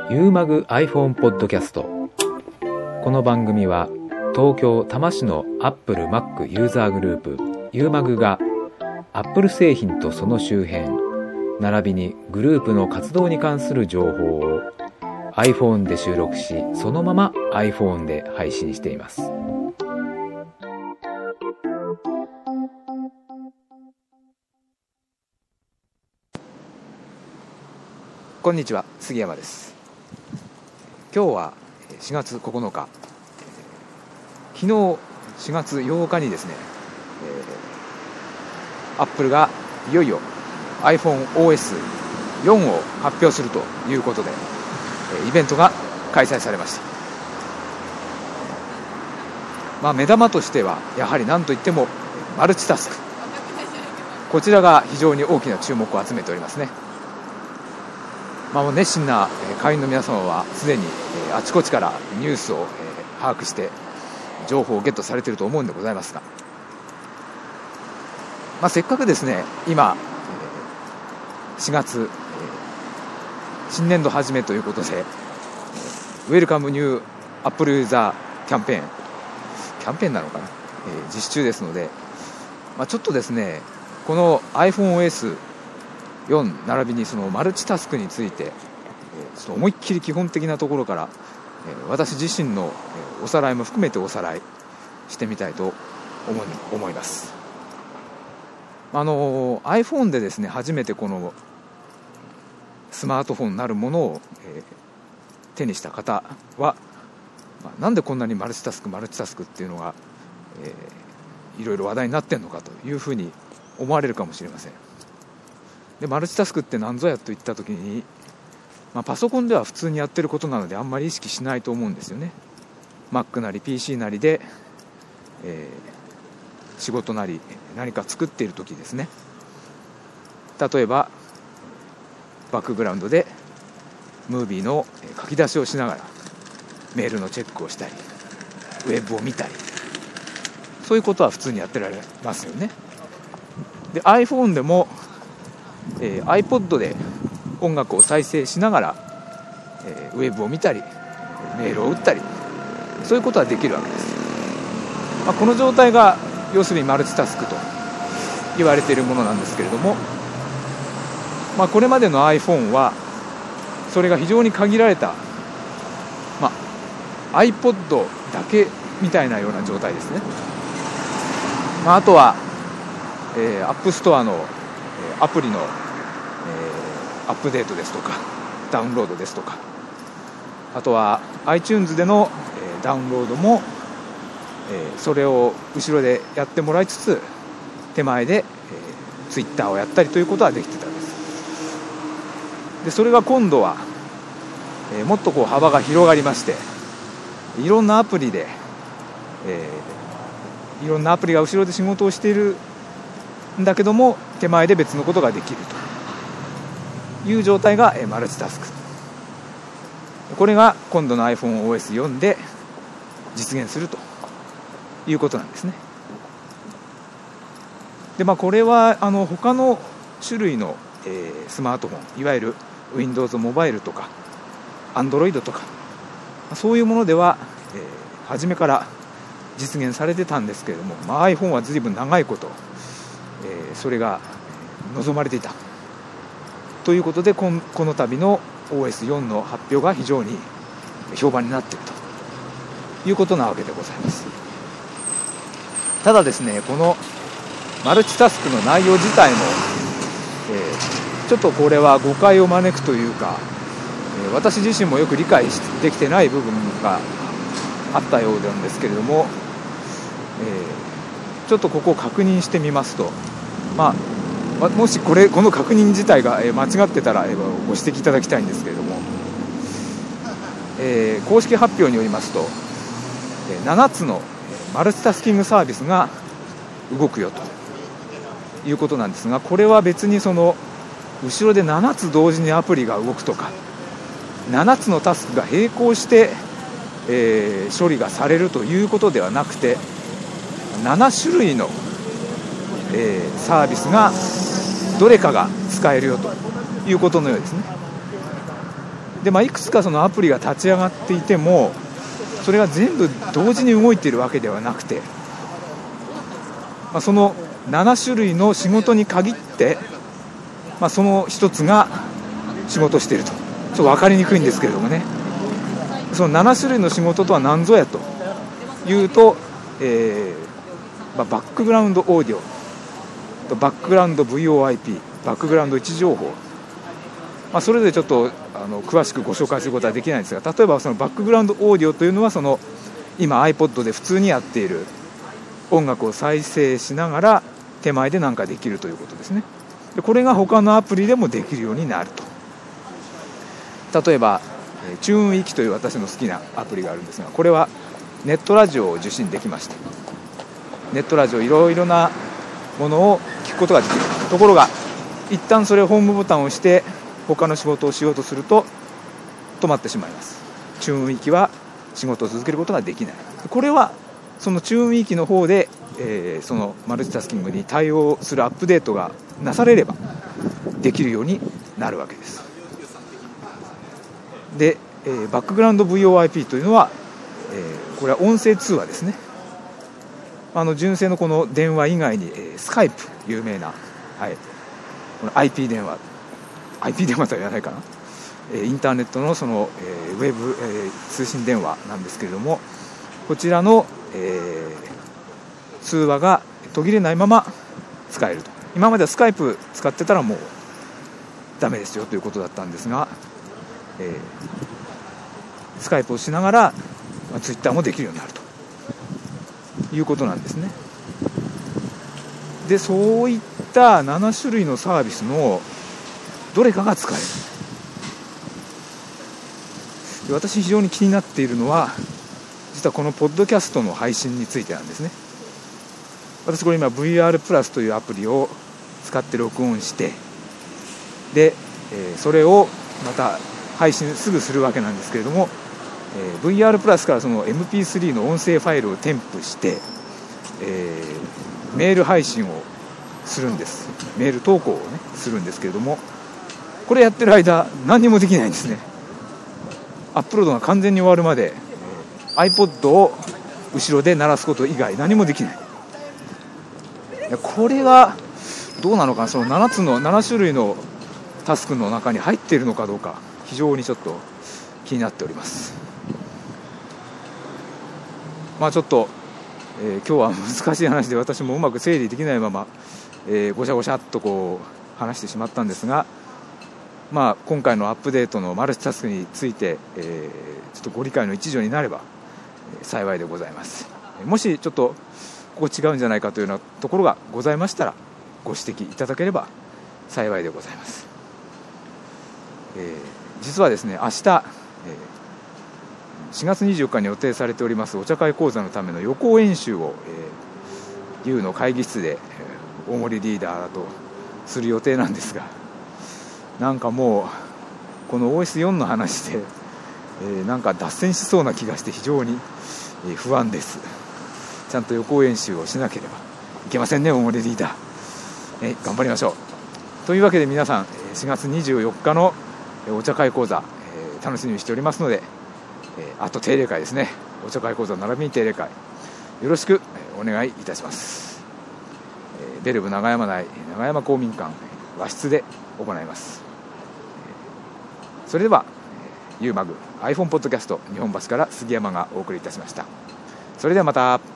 ユーマグ iPhone ポッドキャスト。この番組は東京多摩市の Apple、Mac ユーザーグループユーマグが Apple 製品とその周辺並びにグループの活動に関する情報を iPhone で収録し、そのまま iPhone で配信しています。こんにちは、杉山です。今日は4月9日、昨日4月8日にですね、Apple がいよいよ iPhone OS4 を発表するということで、イベントが開催されました。目玉としてはやはり何といってもマルチタスク、こちらが非常に大きな注目を集めておりますね。熱心な会員の皆様はすでにあちこちからニュースを把握して情報をゲットされていると思うんでございますが、せっかくですね、今4月新年度始めということでウェルカムニューアップルユーザーキャンペーンなのかな、実施中ですので、ちょっとですね、この iPhoneOS4 並びにそのマルチタスクについてちょっと思いっきり基本的なところから私自身のおさらいも含めておさらいしてみたいと思います。iPhone でですね、初めてこのスマートフォンなるものを手にした方は、なんでこんなにマルチタスクっていうのがいろいろ話題になってんのかというふうに思われるかもしれません。でマルチタスクって何ぞやといったときに、パソコンでは普通にやってることなのであんまり意識しないと思うんですよね。 Mac なり PC なりで、仕事なり何か作っているときですね。例えばバックグラウンドでムービーの書き出しをしながらメールのチェックをしたりウェブを見たり、そういうことは普通にやってられますよね。で iPhone でもiPod で音楽を再生しながら、ウェブを見たりメールを打ったり、そういうことはできるわけです。この状態が要するにマルチタスクと言われているものなんですけれども、これまでの iPhone はそれが非常に限られた、iPod だけみたいなような状態ですね。あとは、App Store のアプリの、アップデートですとかダウンロードですとか、あとは iTunes での、ダウンロードも、それを後ろでやってもらいつつ手前で、Twitter をやったりということはできてたんです。でそれが今度は、もっと幅が広がりまして、いろんなアプリで、いろんなアプリが後ろで仕事をしているんだけども手前で別のことができるという状態がマルチタスク。これが今度の iPhoneOS4 で実現するということなんですね。でこれは他の種類の、スマートフォン、いわゆる Windows モバイルとか Android とかそういうものでは、初めから実現されてたんですけれども、iPhone は随分長いこと、それが望まれていたということで、この度の OS4 の発表が非常に評判になっているということなわけでございます。ただですね、このマルチタスクの内容自体も、ちょっとこれは誤解を招くというか、私自身もよく理解できてない部分があったようなんですけれども、ちょっとここを確認してみますと、もしこの確認自体が間違ってたらご指摘いただきたいんですけれども、公式発表によりますと7つのマルチタスキングサービスが動くよということなんですが、これは別にその後ろで7つ同時にアプリが動くとか7つのタスクが並行して、処理がされるということではなくて、7種類の、サービスがどれかが使えるよということのようですね。 で、いくつかそのアプリが立ち上がっていても、それが全部同時に動いているわけではなくて、その7種類の仕事に限って、その一つが仕事していると。ちょっと分かりにくいんですけれどもね、その7種類の仕事とは何ぞやというと、バックグラウンドオーディオ、バックグラウンド VoIP、バックグラウンド位置情報、それぞれちょっと詳しくご紹介することはできないんですが、例えばそのバックグラウンドオーディオというのは、その今 iPod で普通にやっている音楽を再生しながら手前で何かできるということですね。でこれが他のアプリでもできるようになると。例えばチューンウィキという私の好きなアプリがあるんですが、これはネットラジオを受信できまして、ネットラジオいろいろなものを聞くことができる。ところが一旦それをホームボタンを押して他の仕事をしようとすると止まってしまいます。チューンウィキは仕事を続けることができない。これはそのチューンウィキの方で、そのマルチタスキングに対応するアップデートがなされればできるようになるわけです。で、バックグラウンド VoIP というのは、これは音声通話ですね。純正のこの電話以外に、スカイプ、有名な、この IP 電話とは言わないかな、インターネットのその、ウェブ、通信電話なんですけれども、こちらの、通話が途切れないまま使えると。今まではスカイプ使ってたらもうダメですよということだったんですが、スカイプをしながら、ツイッターもできるようになるということなんですね。で、そういった7種類のサービスのどれかが使える。で、私非常に気になっているのは、実はこのポッドキャストの配信についてなんですね。私これ今 VR プラスというアプリを使って録音して、で、それをまた配信すぐするわけなんですけれども、VR プラスからその MP3 の音声ファイルを添付して、メール配信をするんです。メール投稿をねするんですけれども、これやってる間何にもできないんですね。アップロードが完全に終わるまで、iPod を後ろで鳴らすこと以外何もできない。これはどうなのかな。その7種類のタスクの中に入っているのかどうか、非常にちょっと気になっております。ちょっと、今日は難しい話で私もうまく整理できないまま、ごしゃごしゃっとこう話してしまったんですが、今回のアップデートのマルチタスクについて、ちょっとご理解の一助になれば、幸いでございます。もしちょっとここ違うんじゃないかというようなところがございましたらご指摘いただければ幸いでございます。実はですね、明日、4月24日に予定されておりますお茶会講座のための予行演習を、U の会議室で大森リーダーとする予定なんですが、なんかもうこの OS4 の話で、なんか脱線しそうな気がして非常に不安です。ちゃんと予行演習をしなければいけませんね、大森リーダー。頑張りましょう。というわけで皆さん、4月24日のお茶会講座、楽しみにしておりますので、あと定例会ですね。お茶会講座並びに定例会よろしくお願いいたします。ベルブ長山内長山公民館和室で行います。それでは UMAG iPhone ポッドキャスト日本橋から杉山がお送りいたしました。それではまた。